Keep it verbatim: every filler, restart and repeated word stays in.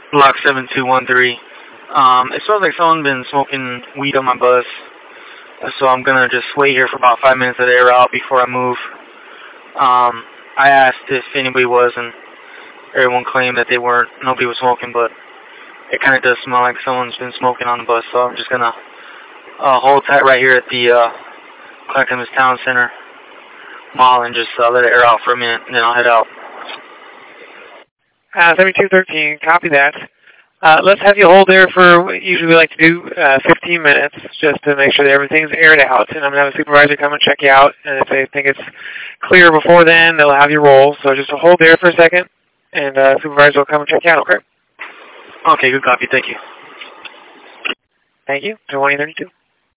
Block seven two one three. Um, it smells like someone's been smoking weed on my bus, so I'm gonna just wait here for about five minutes to air out before I move. Um, I asked if anybody was, and everyone claimed that they weren't. Nobody was smoking, but it kind of does smell like someone's been smoking on the bus, so I'm just gonna uh, hold tight right here at the uh, Clackamas Town Center Mall and just uh, let it air out for a minute, and then I'll head out. Uh, seventy-two thirteen, copy that. Uh, let's have you hold there for what usually we like to do, uh, fifteen minutes, just to make sure that everything's aired out. And I'm going to have a supervisor come and check you out. And if they think it's clear before then, they'll have you roll. So just hold there for a second, and uh, supervisor will come and check you out, okay? Okay, good copy. Thank you. Thank you. twenty thirty-two.